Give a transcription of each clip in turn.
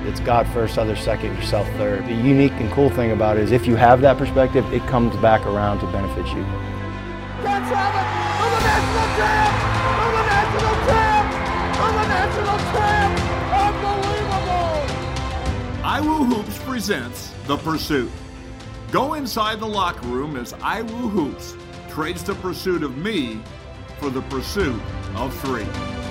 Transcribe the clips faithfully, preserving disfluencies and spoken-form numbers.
It's God first, others second, yourself third. The unique and cool thing about it is if you have that perspective, it comes back around to benefit you. Let's have it! I'm a national champ! I'm a national champ! I'm a national champ! Unbelievable! I W O Hoops presents The Pursuit. Go inside the locker room as I W O Hoops trades the pursuit of me for the pursuit of three.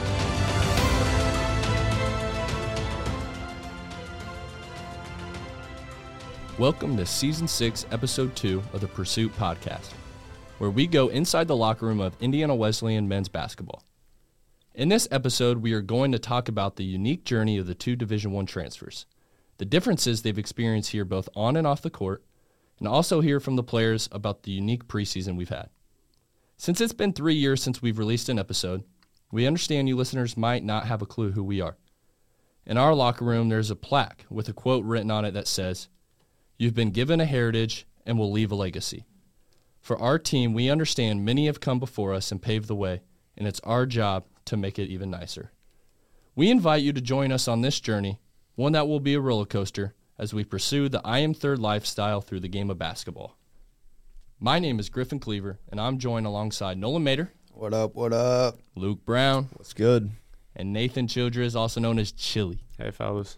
Welcome to Season six, Episode two of the Pursuit Podcast, where we go inside the locker room of Indiana Wesleyan men's basketball. In this episode, we are going to talk about the unique journey of the two Division I transfers, the differences they've experienced here both on and off the court, and also hear from the players about the unique preseason we've had. Since it's been three years since we've released an episode, we understand you listeners might not have a clue who we are. In our locker room, there's a plaque with a quote written on it that says, "You've been given a heritage and will leave a legacy." For our team, we understand many have come before us and paved the way, and it's our job to make it even nicer. We invite you to join us on this journey, one that will be a roller coaster, as we pursue the I Am Third lifestyle through the game of basketball. My name is Griffin Cleaver, and I'm joined alongside Nolan Mater. What up, what up? Luke Brown. What's good? And Nathan Childress, also known as Chili. Hey, fellas.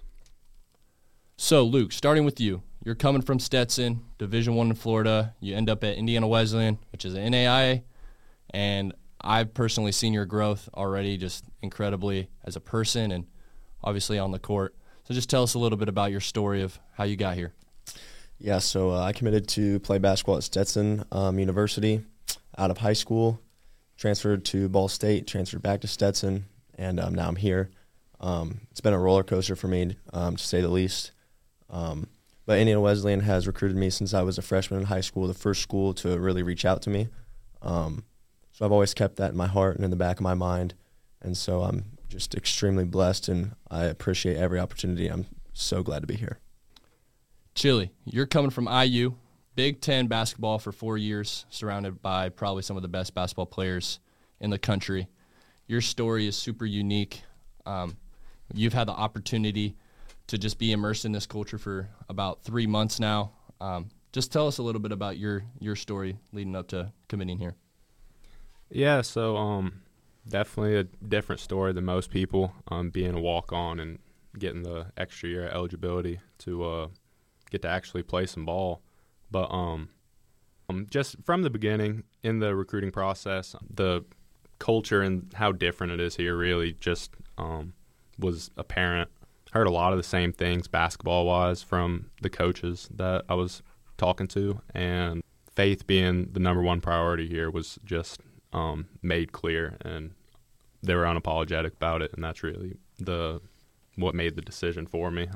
So, Luke, starting with you. You're coming from Stetson, Division I in Florida. You end up at Indiana Wesleyan, which is an N A I A, and I've personally seen your growth already just incredibly as a person and obviously on the court. So just tell us a little bit about your story of how you got here. Yeah, so uh, I committed to play basketball at Stetson um, University out of high school, transferred to Ball State, transferred back to Stetson, and um, now I'm here. Um, it's been a roller coaster for me, um, to say the least. Um, But Indiana Wesleyan has recruited me since I was a freshman in high school, the first school to really reach out to me. Um, so I've always kept that in my heart and in the back of my mind. And so I'm just extremely blessed, and I appreciate every opportunity. I'm so glad to be here. Chili, you're coming from I U, Big Ten basketball for four years, surrounded by probably some of the best basketball players in the country. Your story is super unique. Um, you've had the opportunity to just be immersed in this culture for about three months now. Um, just tell us a little bit about your your story leading up to committing here. Yeah, so um, definitely a different story than most people, um, being a walk-on and getting the extra year eligibility to uh, get to actually play some ball. But um, um, just from the beginning in the recruiting process, the culture and how different it is here really just um, was apparent. Heard a lot of the same things basketball-wise from the coaches that I was talking to, and faith being the number one priority here was just um, made clear, and they were unapologetic about it, and that's really the what made the decision for me.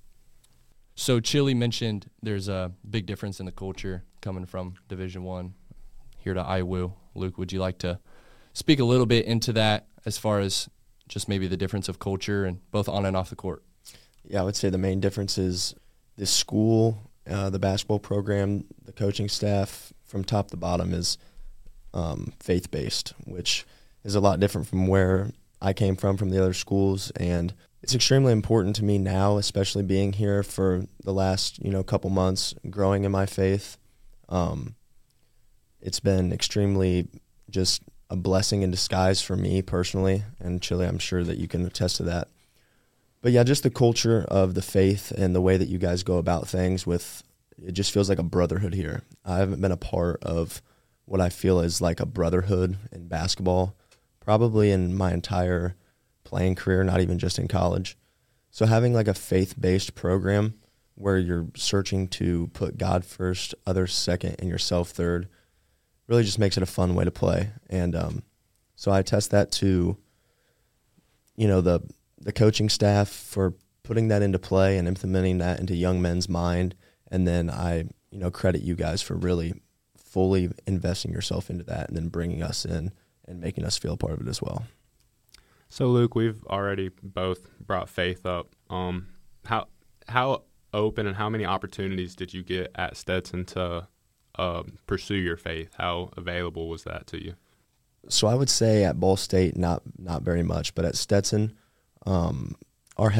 So Chili mentioned there's a big difference in the culture coming from Division I here to I W O. Luke, would you like to speak a little bit into that as far as just maybe the difference of culture and both on and off the court? Yeah, I would say the main difference is this school, uh, the basketball program, the coaching staff from top to bottom is um, faith-based, which is a lot different from where I came from, from the other schools. And it's extremely important to me now, especially being here for the last, you know, couple months, growing in my faith. Um, it's been extremely just a blessing in disguise for me personally, and Chili, I'm sure that you can attest to that. But yeah, just the culture of the faith and the way that you guys go about things with, it just feels like a brotherhood here. I haven't been a part of what I feel is like a brotherhood in basketball, probably in my entire playing career, not even just in college. So having like a faith-based program where you're searching to put God first, others second, and yourself third, really just makes it a fun way to play. And um, so I attest that to, you know, the the coaching staff for putting that into play and implementing that into young men's mind. And then I, you know, credit you guys for really fully investing yourself into that and then bringing us in and making us feel a part of it as well. So, Luke, we've already both brought faith up. Um, how how open and how many opportunities did you get at Stetson to uh, pursue your faith? How available was that to you? So I would say at Ball State, not not very much, but at Stetson, um, our head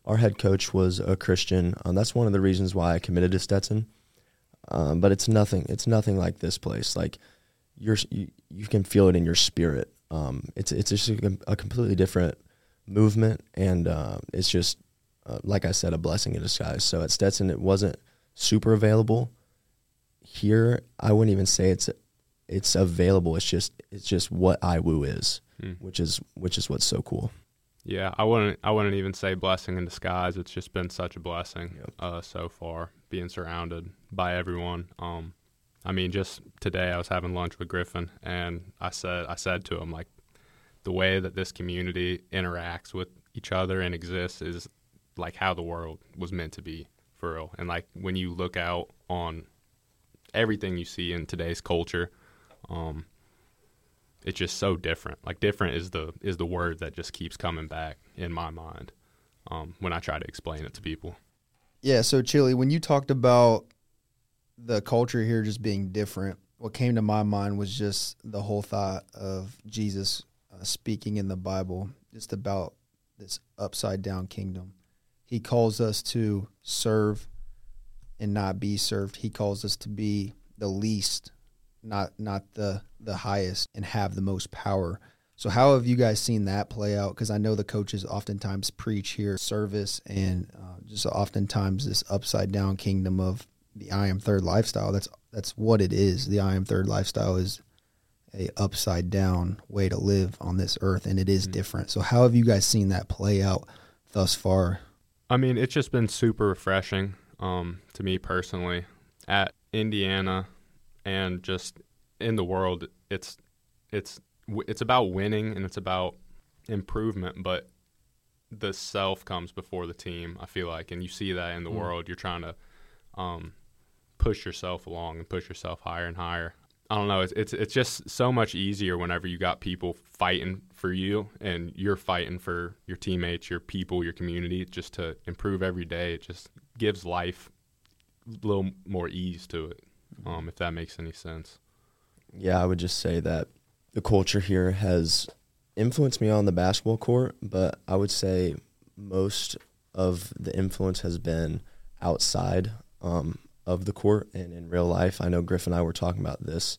our head coach was a Christian. Um, that's one of the reasons why I committed to Stetson. Um, but it's nothing. It's nothing like this place. Like you're, you, you can feel it in your spirit. Um, it's it's just a, a completely different movement, and uh, it's just uh, like I said, a blessing in disguise. So at Stetson, it wasn't super available. Here, I wouldn't even say it's it's available. It's just it's just what I W U is, hmm. which is which is what's so cool. Yeah, I wouldn't I wouldn't even say blessing in disguise. It's just been such a blessing Yep. uh, so far, being surrounded by everyone. Um, I mean, just today I was having lunch with Griffin, and I said I said to him, like, the way that this community interacts with each other and exists is like how the world was meant to be, for real. And like when you look out on everything you see in today's culture, um, it's just so different. Like different is the is the word that just keeps coming back in my mind um, when I try to explain it to people. Yeah, so Chili, when you talked about the culture here just being different, what came to my mind was just the whole thought of Jesus uh, speaking in the Bible just about this upside-down kingdom. He calls us to serve and not be served. He calls us to be the least, not not the the highest, and have the most power. So how have you guys seen that play out? Because I know the coaches oftentimes preach here service and uh, just oftentimes this upside-down kingdom of the I Am Third lifestyle. That's that's what it is. The I Am Third lifestyle is a upside-down way to live on this earth, and it is mm-hmm. different. So how have you guys seen that play out thus far? I mean, it's just been super refreshing um, to me personally. At Indiana and just in the world, it's it's it's about winning and it's about improvement, but the self comes before the team, I feel like, and you see that in the mm. world. You're trying to um, push yourself along and push yourself higher and higher. I don't know. It's, it's it's just so much easier whenever you got people fighting for you and you're fighting for your teammates, your people, your community, just to improve every day. It just gives life a little more ease to it, um, if that makes any sense. Yeah, I would just say that the culture here has influenced me on the basketball court, but I would say most of the influence has been outside um, of the court and in real life. I know Griff and I were talking about this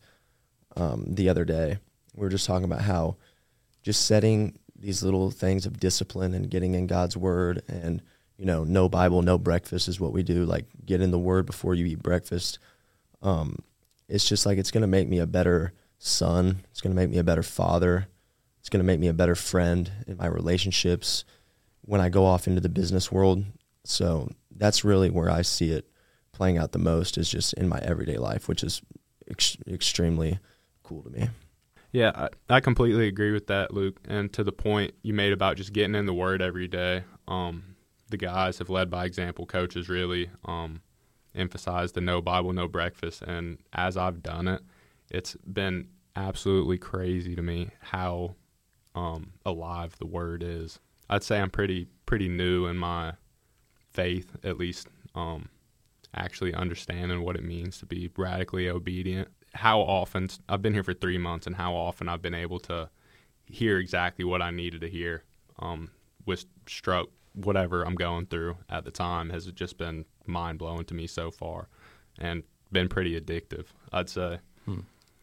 um, the other day. We were just talking about how just setting these little things of discipline and getting in God's word and, you know, no Bible, no breakfast is what we do. Like, get in the word before you eat breakfast. Um, it's just like it's going to make me a better son. It's going to make me a better father. It's going to make me a better friend in my relationships when I go off into the business world. So that's really where I see it playing out the most, is just in my everyday life, which is ex- extremely cool to me. Yeah, I, I completely agree with that, Luke. And to the point you made about just getting in the word every day, um, the guys have led by example. Coaches really um, emphasize the no Bible, no breakfast. And as I've done it, it's been absolutely crazy to me how um, alive the word is. I'd say I'm pretty pretty new in my faith, at least um, actually understanding what it means to be radically obedient. How often, I've been here for three months, and how often I've been able to hear exactly what I needed to hear um, with struck whatever I'm going through at the time has just been mind-blowing to me so far and been pretty addictive, I'd say. Hmm.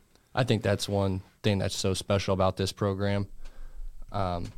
I think that's one thing that's so special about this program. Um,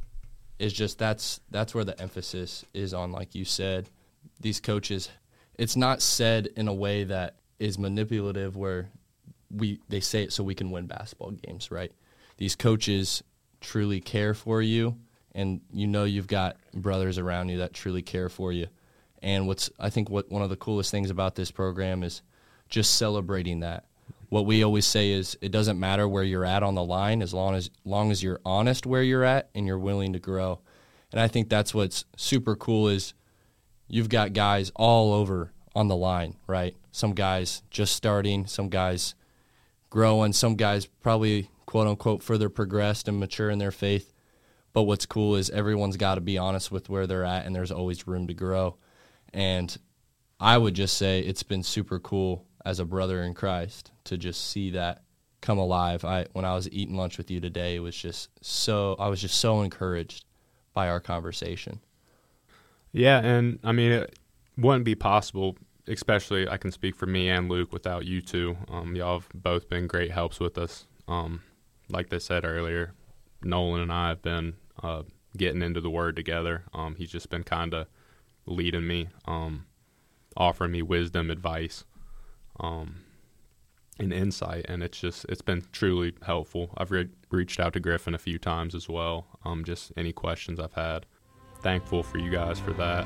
is just that's that's where the emphasis is on, like you said, these coaches. It's not said in a way that is manipulative where we they say it so we can win basketball games, right? These coaches truly care for you, and you know you've got brothers around you that truly care for you. And what's I think what one of the coolest things about this program is just celebrating that. What we always say is it doesn't matter where you're at on the line as long as long as you're honest where you're at and you're willing to grow. And I think that's what's super cool is you've got guys all over on the line, right? Some guys just starting, some guys growing, some guys probably, quote-unquote, further progressed and mature in their faith. But what's cool is everyone's got to be honest with where they're at, and there's always room to grow. And I would just say it's been super cool as a brother in Christ to just see that come alive. I when I was eating lunch with you today, it was just so I was just so encouraged by our conversation. Yeah, and I mean, it wouldn't be possible, especially I can speak for me and Luke, without you two. Um, y'all have both been great helps with us. Um, like they said earlier, Nolan and I have been uh, getting into the Word together. Um, he's just been kind of leading me, um, offering me wisdom, advice, um, and insight, and it's just it's been truly helpful. I've re- reached out to Griffin a few times as well, um, just any questions I've had. Thankful for you guys for that.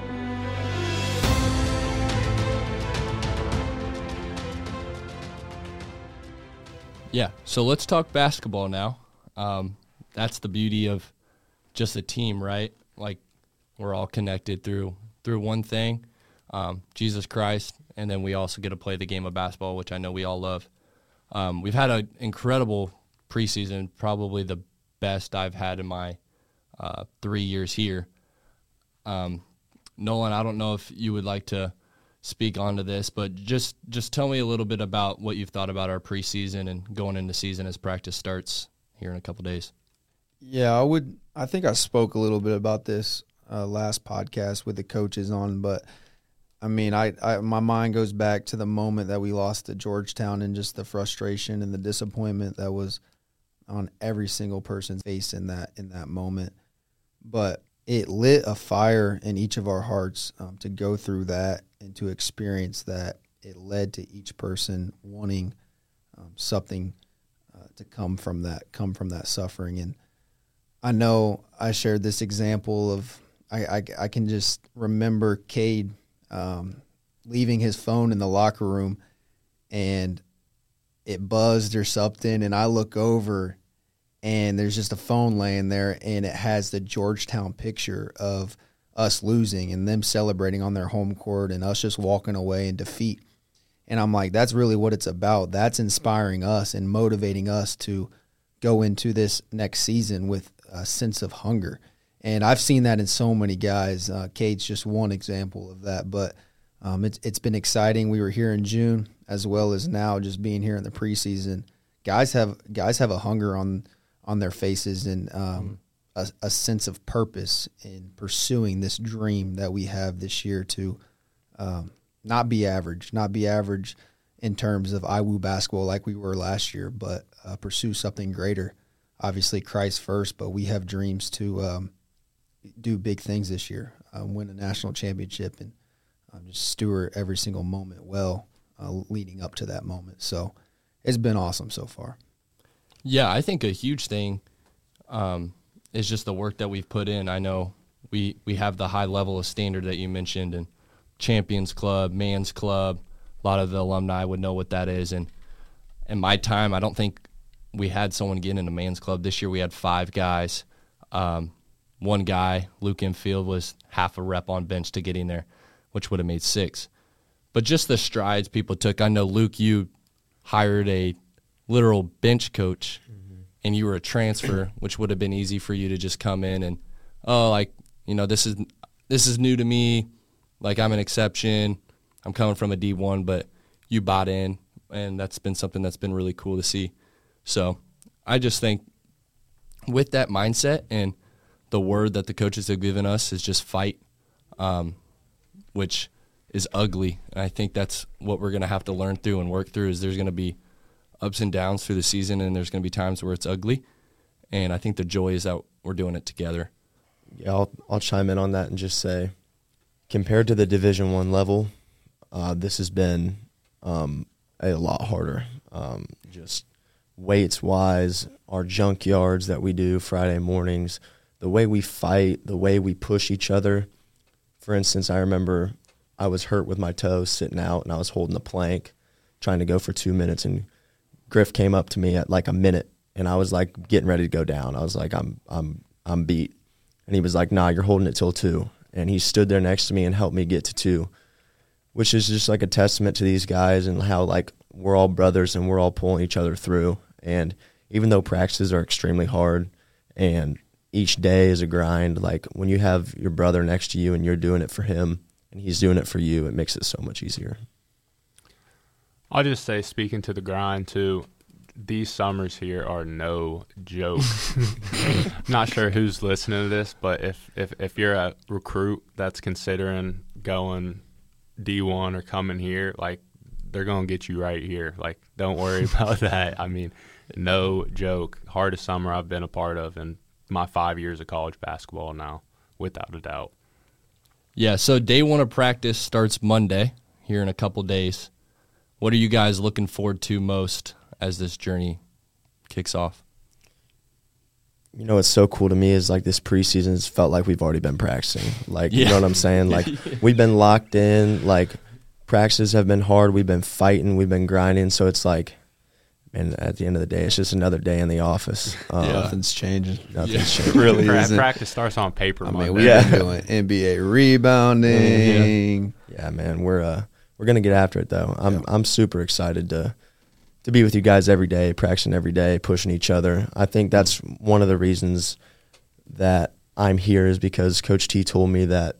Yeah, so let's talk basketball now. Um, that's the beauty of just a team, right? Like, we're all connected through through one thing, um, Jesus Christ, and then we also get to play the game of basketball, which I know we all love. Um, we've had an incredible preseason, probably the best I've had in my uh, three years here. Um, Nolan, I don't know if you would like to speak onto this, but just just tell me a little bit about what you've thought about our preseason and going into season as practice starts here in a couple days. Yeah, I would. I think I spoke a little bit about this uh, last podcast with the coaches on, but I mean, I, I my mind goes back to the moment that we lost to Georgetown and just the frustration and the disappointment that was on every single person's face in that in that moment. But it lit a fire in each of our hearts um, to go through that and to experience that. It led to each person wanting um, something uh, to come from that, come from that suffering. And I know I shared this example of I, I, I can just remember Cade um, leaving his phone in the locker room, and it buzzed or something, and I look over, and there's just a phone laying there, and it has the Georgetown picture of us losing and them celebrating on their home court and us just walking away in defeat. And I'm like, that's really what it's about. That's inspiring us and motivating us to go into this next season with a sense of hunger. And I've seen that in so many guys. Uh, Cade's just one example of that. But um, it's it's been exciting. We were here in June, as well as now just being here in the preseason. Guys have guys have a hunger on on their faces and um, a, a sense of purpose in pursuing this dream that we have this year to um, not be average, not be average in terms of I W U basketball like we were last year, but uh, pursue something greater. Obviously, Christ first, but we have dreams to um, do big things this year, uh, win a national championship, and um, just steward every single moment well uh, leading up to that moment. So it's been awesome so far. Yeah, I think a huge thing um, is just the work that we've put in. I know we, we have the high level of standard that you mentioned, and Champions Club, Man's Club. A lot of the alumni would know what that is. And in my time, I don't think we had someone get into Man's Club. This year we had five guys. Um, one guy, Luke Infield, was half a rep on bench to get in there, which would have made six. But just the strides people took. I know, Luke, you hired a literal bench coach, mm-hmm. and you were a transfer, which would have been easy for you to just come in and, oh, like, you know, this is this is new to me. Like, I'm an exception. I'm coming from a D one, but you bought in, and that's been something that's been really cool to see. So I just think with that mindset and the word that the coaches have given us is just fight, um, which is ugly. And I think that's what we're going to have to learn through and work through. Is there's going to be ups and downs through the season, and there's going to be times where it's ugly. And I think the joy is that we're doing it together. Yeah, I'll, I'll chime in on that and just say, compared to the Division One level, uh, this has been um, a lot harder. Um, just weights-wise, our junkyards that we do Friday mornings, the way we fight, the way we push each other. For instance, I remember I was hurt with my toe sitting out, and I was holding the plank, trying to go for two minutes, and Griff came up to me at like a minute, and I was like getting ready to go down. I was like, I'm I'm I'm beat. And he was like, nah, you're holding it till two. And he stood there next to me and helped me get to two, which is just like a testament to these guys and how like we're all brothers and we're all pulling each other through. And even though practices are extremely hard and each day is a grind, like when you have your brother next to you and you're doing it for him and he's doing it for you, it makes it so much easier. I'll just say, speaking to the grind too, these summers here are no joke. I'm not sure who's listening to this, but if, if, if you're a recruit that's considering going D one or coming here, like, they're going to get you right here. Like, don't worry about that. I mean, no joke. Hardest summer I've been a part of in my five years of college basketball now, without a doubt. Yeah, so day one of practice starts Monday here in a couple days. What are you guys looking forward to most as this journey kicks off? You know what's so cool to me is, like, this preseason has felt like we've already been practicing. Like, Yeah. you know what I'm saying? Like, we've been locked in. Like, practices have been hard. We've been fighting. We've been grinding. So it's like, and at the end of the day, it's just another day in the office. Uh, Yeah. Nothing's changing. Nothing's It changing. really Pra- isn't. practice starts on paper. I Monday. mean, we've Yeah. been doing N B A rebounding. Yeah, man, we're uh we're gonna get after it though. I'm Yeah. I'm super excited to to be with you guys every day, practicing every day, pushing each other. I think that's one of the reasons that I'm here is because Coach T told me that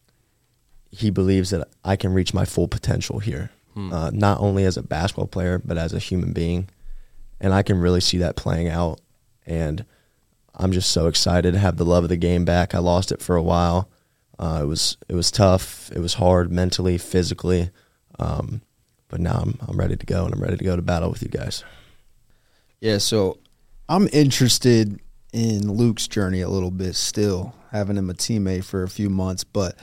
he believes that I can reach my full potential here, Hmm. uh, not only as a basketball player but as a human being, and I can really see that playing out. And I'm just so excited to have the love of the game back. I lost it for a while. Uh, it was it was tough. It was hard mentally, physically, um, but now I'm I'm ready to go, and I'm ready to go to battle with you guys. Yeah, so I'm interested in Luke's journey a little bit still, having him a teammate for a few months, but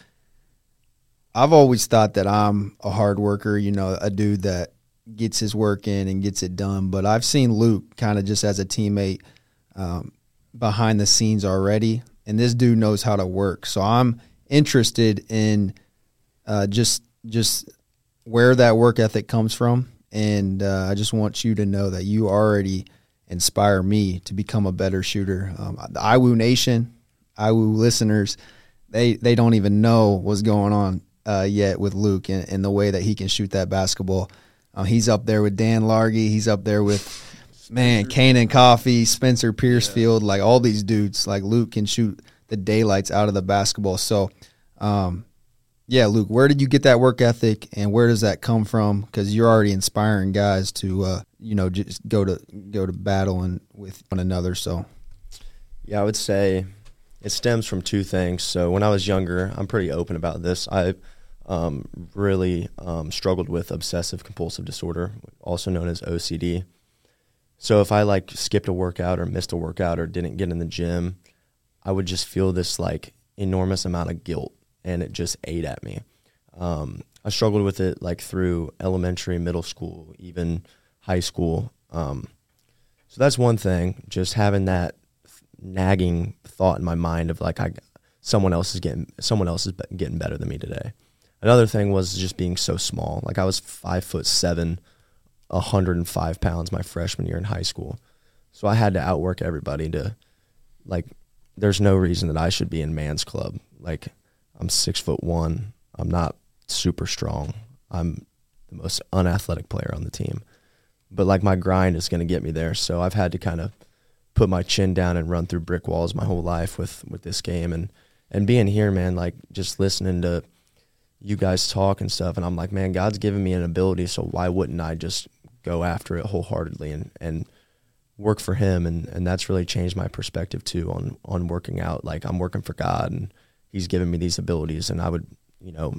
I've always thought that I'm a hard worker, you know, a dude that gets his work in and gets it done. But I've seen Luke kind of just as a teammate um, behind the scenes already, and this dude knows how to work. So I'm interested in uh, just just where that work ethic comes from, and uh, I just want you to know that you already inspire me to become a better shooter. Um, the I W O Nation, I W O listeners, they they don't even know what's going on uh, yet with Luke and, and the way that he can shoot that basketball. Uh, he's up there with Dan Largy. He's up there with, man, Kanan Coffey, Spencer Piercefield, like all these dudes. Like Luke can shoot the daylights out of the basketball. So, um, yeah, Luke, where did you get that work ethic, and where does that come from? Because you're already inspiring guys to, uh, you know, just go to go to battle and with one another. So, Yeah, I would say it stems from two things. So when I was younger, I'm pretty open about this. I um, really um, struggled with obsessive compulsive disorder, also known as O C D. So if I like skipped a workout or missed a workout or didn't get in the gym, I would just feel this like enormous amount of guilt, and it just ate at me. Um, I struggled with it like through elementary, middle school, even high school. Um, so that's one thing, just having that nagging thought in my mind of like I, someone else is getting someone else is getting better than me today. Another thing was just being so small. Like I was five foot seven, one hundred five pounds my freshman year in high school. So I had to outwork everybody to, like, there's no reason that I should be in man's club. Like, I'm six foot one. I'm not super strong. I'm the most unathletic player on the team. But, like, my grind is going to get me there. So I've had to kind of put my chin down and run through brick walls my whole life with, with this game. And, and being here, man, like, just listening to you guys talk and stuff, and I'm like, man, God's given me an ability, so why wouldn't I just go after it wholeheartedly and, and work for him? And, and that's really changed my perspective, too, on, on working out. Like, I'm working for God, and he's given me these abilities, and I would, you know,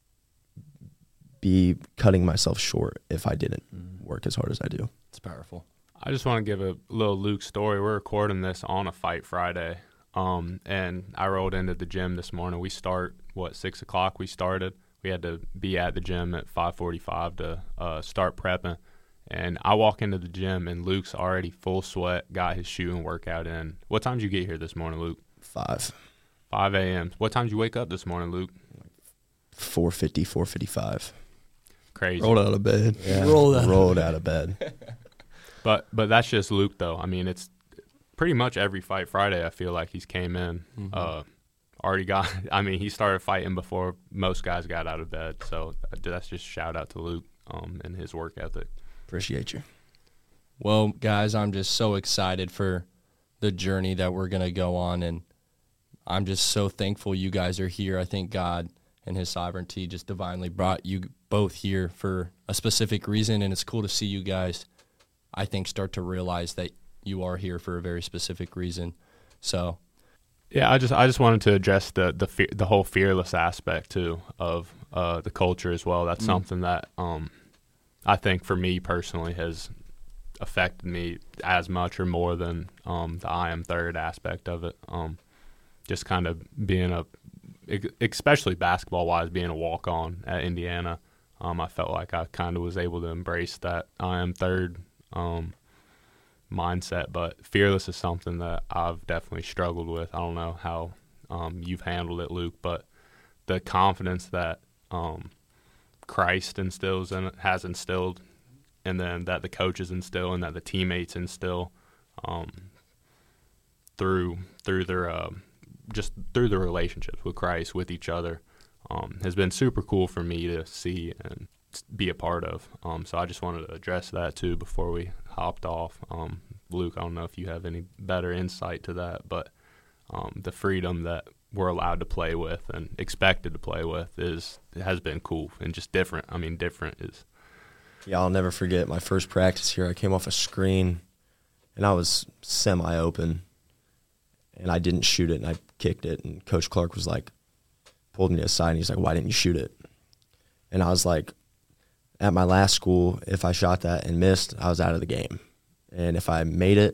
be cutting myself short if I didn't work as hard as I do. It's powerful. I just want to give a little Luke story. We're recording this on a Fight Friday, um, and I rolled into the gym this morning. We start, what, six o'clock we started. We had to be at the gym at five forty-five to uh, start prepping. And I walk into the gym, and Luke's already full sweat, got his shooting workout in. What time did you get here this morning, Luke? Five. five a.m. What time did you wake up this morning, Luke? four fifty, four fifty-five. Crazy. rolled out of bed. Yeah, Rolled out of rolled out of bed. But but that's just Luke, though. I mean, it's pretty much every Fight Friday I feel like he's came in, Mm-hmm. uh, already got – I mean, he started fighting before most guys got out of bed. So that's just shout out to Luke um, and his work ethic. Appreciate you. Well, guys, I'm just so excited for the journey that we're going to go on, and I'm just so thankful you guys are here. I think God and his sovereignty just divinely brought you both here for a specific reason, and it's cool to see you guys I think, start to realize that you are here for a very specific reason. So, yeah, I just I just wanted to address the the fe- the whole fearless aspect too of uh, the culture as well. That's mm. something that um, I think for me personally has affected me as much or more than um, the I am third aspect of it. Um, just kind of being a, especially basketball wise, being a walk on at Indiana. Um, I felt like I kind of was able to embrace that I am third um, mindset, but fearless is something that I've definitely struggled with. I don't know how um, you've handled it, Luke, but the confidence that um, Christ instills and has instilled, and then that the coaches instill and that the teammates instill um, through through their uh, just through the relationships with Christ, with each other, um, has been super cool for me to see and be a part of. Um, so I just wanted to address that too before we hopped off. Um, Luke, I don't know if you have any better insight to that, but um, the freedom that we're allowed to play with and expected to play with is has been cool and just different. I mean, different is. Yeah, I'll never forget my first practice here. I came off a screen, and I was semi-open, and I didn't shoot it, and I kicked it. And Coach Clark was like, pulled me aside, and he's like, why didn't you shoot it? And I was like, at my last school, if I shot that and missed, I was out of the game. And if I made it,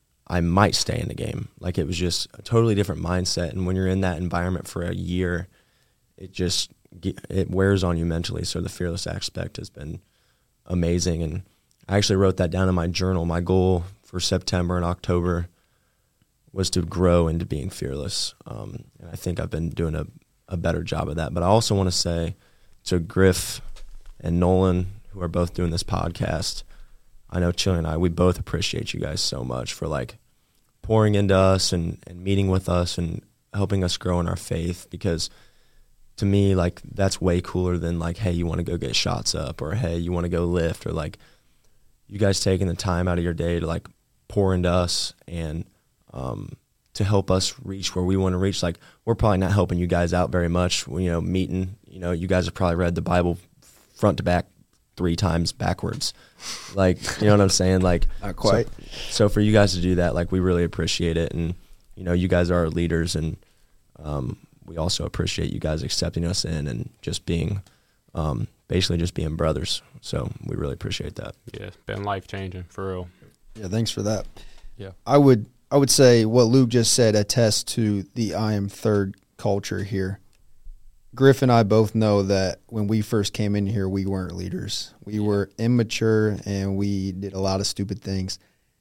I might stay in the game. Like, it was just a totally different mindset. And when you're in that environment for a year, it just it wears on you mentally. So the fearless aspect has been amazing. And I actually wrote that down in my journal. My goal for September and October was to grow into being fearless. Um, and I think I've been doing a, a better job of that. But I also want to say to Griff and Nolan, who are both doing this podcast, I know Chili and I, we both appreciate you guys so much for like pouring into us and, and meeting with us and helping us grow in our faith, because to me, like, that's way cooler than like, hey, you want to go get shots up, or hey, you want to go lift, or like you guys taking the time out of your day to like pour into us and um, to help us reach where we want to reach. Like, we're probably not helping you guys out very much, you know, meeting, you know, you guys have probably read the Bible front to back three times backwards. Like, you know what I'm saying? Like, not quite. So, so for you guys to do that, like, we really appreciate it. And, you know, you guys are our leaders, and um, we also appreciate you guys accepting us in and just being, um, basically just being brothers. So we really appreciate that. Yeah, it's been life-changing, for real. Yeah, thanks for that. Yeah. I would I would say what Luke just said attests to the I am third culture here. Griff and I both know that when we first came in here, we weren't leaders. We were immature, and we did a lot of stupid things.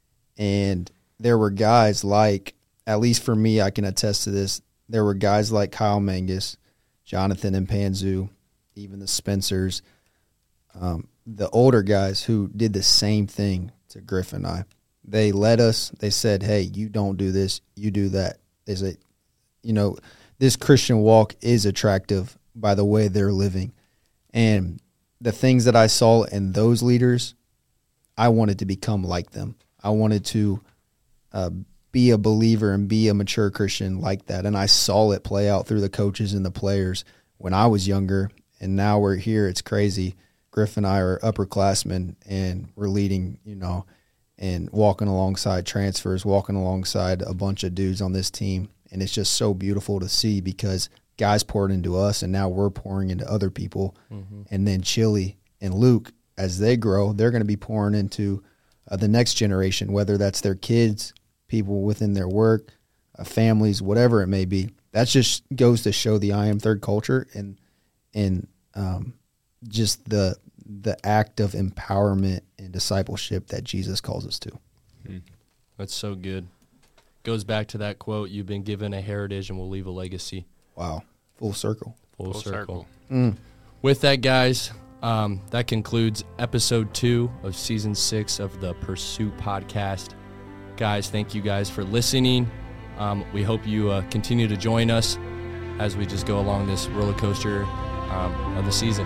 And there were guys like, at least for me, I can attest to this, there were guys like Kyle Mangus, Jonathan and Panzu, even the Spencers, um, the older guys who did the same thing to Griff and I. They led us. They said, hey, you don't do this, you do that. They said, you know, this Christian walk is attractive by the way they're living. And the things that I saw in those leaders, I wanted to become like them. I wanted to uh, be a believer and be a mature Christian like that. And I saw it play out through the coaches and the players when I was younger. And now we're here. It's crazy. Griff and I are upperclassmen, and we're leading, you know, and walking alongside transfers, walking alongside a bunch of dudes on this team. And it's just so beautiful to see, because guys poured into us, and now we're pouring into other people. Mm-hmm. And then Chili and Luke, as they grow, they're going to be pouring into uh, the next generation, whether that's their kids, people within their work, uh, families, whatever it may be. That just goes to show the I am third culture and and um, just the the act of empowerment and discipleship that Jesus calls us to. Mm-hmm. That's so good. Goes back to that quote, you've been given a heritage and will leave a legacy. Wow. Full circle. Full, Full circle. circle. Mm. With that, guys, um, that concludes episode two of season six of the Pursuit podcast. Guys, thank you guys for listening. Um, we hope you uh, continue to join us as we just go along this roller coaster um, of the season.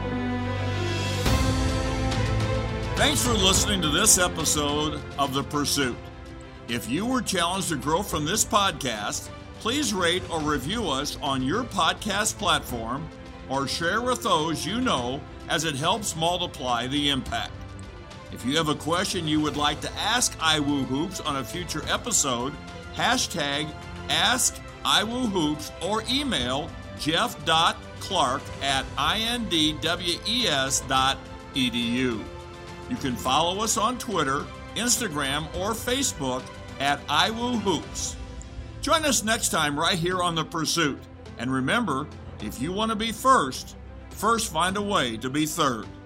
Thanks for listening to this episode of The Pursuit. If you were challenged to grow from this podcast, please rate or review us on your podcast platform, or share with those you know, as it helps multiply the impact. If you have a question you would like to ask iWooHoops on a future episode, hashtag AskIWooHoops or email jeff.clark at indwes dot edu. You can follow us on Twitter, Instagram, or Facebook at iWooHoops. Join us next time right here on The Pursuit. And remember, if you want to be first, first find a way to be third.